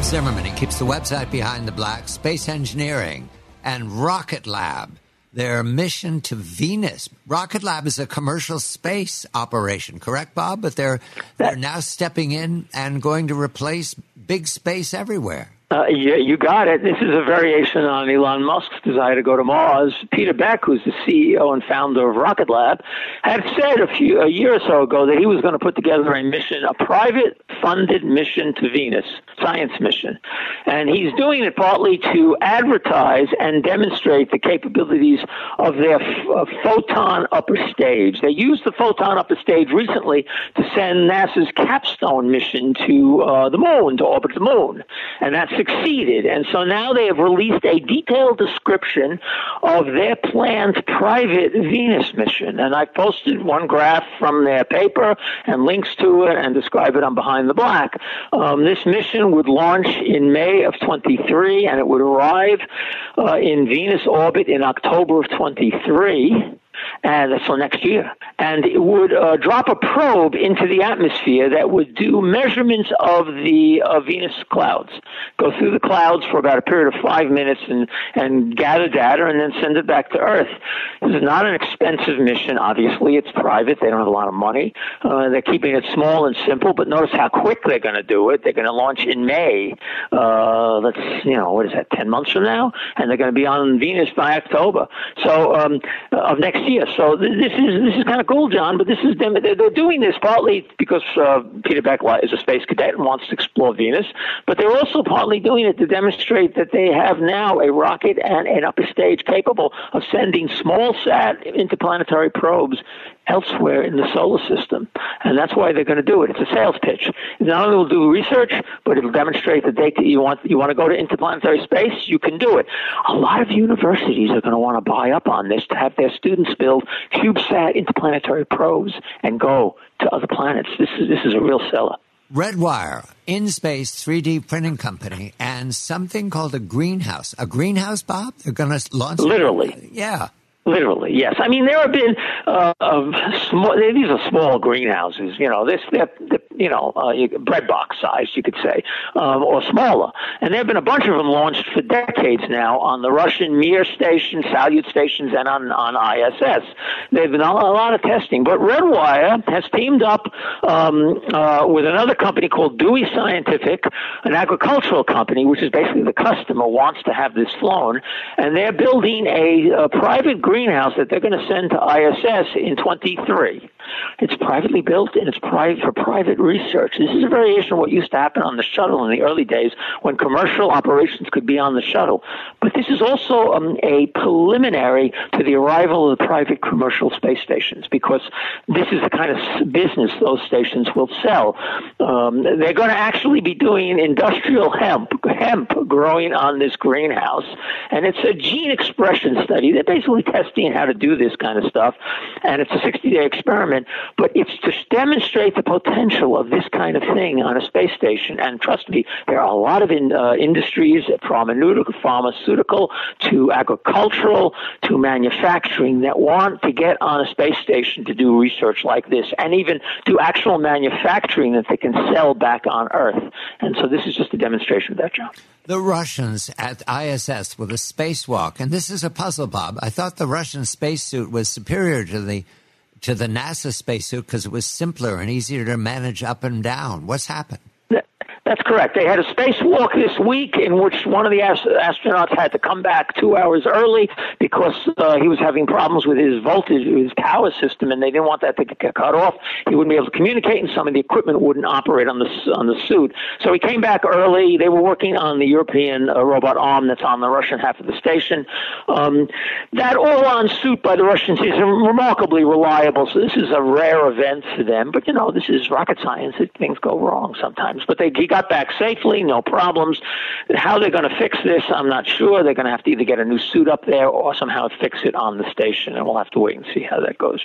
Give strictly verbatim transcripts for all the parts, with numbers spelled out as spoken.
Bob Zimmerman. He keeps the website Behind the Black, Space Engineering, and Rocket Lab. Their mission to Venus. Rocket Lab is a commercial space operation, correct, Bob? But they're they're now stepping in and going to replace big space everywhere. Uh, you, you got it. This is a variation on Elon Musk's desire to go to Mars. Peter Beck, who's the C E O and founder of Rocket Lab, had said a few a year or so ago that he was going to put together a mission, a private funded mission to Venus, science mission. And he's doing it partly to advertise and demonstrate the capabilities of their f- photon upper stage. They used the photon upper stage recently to send NASA's Capstone mission to uh, the moon, to orbit the moon. And that's succeeded. And so now they have released a detailed description of their planned private Venus mission. And I posted one graph from their paper and links to it and describe it on Behind the Black. Um, this mission would launch in May of twenty-three, and it would arrive uh, in Venus orbit in October of twenty-three. And so next year. And it would uh, drop a probe into the atmosphere that would do measurements of the uh, Venus clouds, go through the clouds for about a period of five minutes and, and gather data and then send it back to Earth. This is not an expensive mission, obviously. It's private. They don't have a lot of money. Uh, they're keeping it small and simple, but notice how quick they're going to do it. They're going to launch in May. Uh, let's, you know, what is that, ten months from now? And they're going to be on Venus by October. So, um, of next year. So this is this is kind of cool, John. But this is them. They're doing this partly because uh, Peter Beck is a space cadet and wants to explore Venus, but they're also partly doing it to demonstrate that they have now a rocket and an upper stage capable of sending small sat interplanetary probes elsewhere in the solar system. And that's why they're going to do it. It's a sales pitch. Not only will do research, but it'll demonstrate that they you want you want to go to interplanetary space, you can do it. A lot of universities are going to want to buy up on this to have their students build CubeSat interplanetary probes and go to other planets. This is this is a real seller. Redwire, in-space three D printing company, and something called a greenhouse. A greenhouse, Bob? They're going to launch Literally. It? Yeah. Literally, yes. I mean, there have been uh, uh, small. These are small greenhouses. You know, this they're, they're you know uh, bread box size, you could say, um, or smaller. And there have been a bunch of them launched for decades now on the Russian Mir station, Salyut stations, and on on I S S. There've been a lot of testing, but Redwire has teamed up um, uh, with another company called Dewey Scientific, an agricultural company, which is basically the customer wants to have this flown, and they're building a, a private greenhouse that they're going to send to I S S in twenty-three. It's privately built and it's private for private research. This is a variation of what used to happen on the shuttle in the early days when commercial operations could be on the shuttle. But this is also um, a preliminary to the arrival of the private commercial space stations, because this is the kind of business those stations will sell. Um, they're going to actually be doing industrial hemp, hemp growing on this greenhouse, and it's a gene expression study. They're basically testing how to do this kind of stuff, and it's a sixty-day experiment. But it's to demonstrate the potential of this kind of thing on a space station. And trust me, there are a lot of in, uh, industries, from pharmaceutical to agricultural to manufacturing, that want to get on a space station to do research like this, and even do actual manufacturing that they can sell back on Earth. And so this is just a demonstration of that, John. The Russians at I S S with a spacewalk, and this is a puzzle, Bob. I thought the Russian spacesuit was superior to the to the NASA spacesuit because it was simpler and easier to manage up and down. What's happened? That's correct. They had a spacewalk this week in which one of the ast- astronauts had to come back two hours early because uh, he was having problems with his voltage, his power system, and they didn't want that to get cut off. He wouldn't be able to communicate, and some of the equipment wouldn't operate on the on the suit. So he came back early. They were working on the European uh, robot arm that's on the Russian half of the station. Um, that all-on suit by the Russians is remarkably reliable, so this is a rare event for them. But, you know, this is rocket science. Things go wrong sometimes. But they got back safely, no problems. How they're going to fix this, I'm not sure. They're going to have to either get a new suit up there or somehow fix it on the station, and we'll have to wait and see how that goes, John.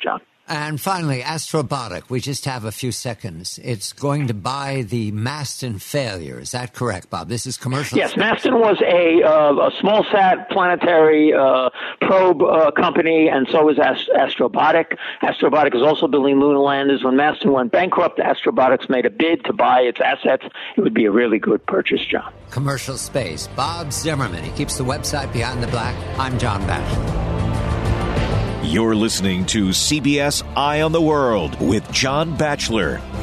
And finally, Astrobotic. We just have a few seconds. It's going to buy the Maston failure. Is that correct, Bob? This is commercial. Yes, Maston was a uh, a small sat planetary uh, probe uh, company, and so is Ast- Astrobotic. Astrobotic is also building lunar landers. When Maston went bankrupt, Astrobotics made a bid to buy its assets. It would be a really good purchase, John. Commercial Space. Bob Zimmerman. He keeps the website Behind the Black. I'm John Batchelor. You're listening to C B S Eye on the World with John Batchelor.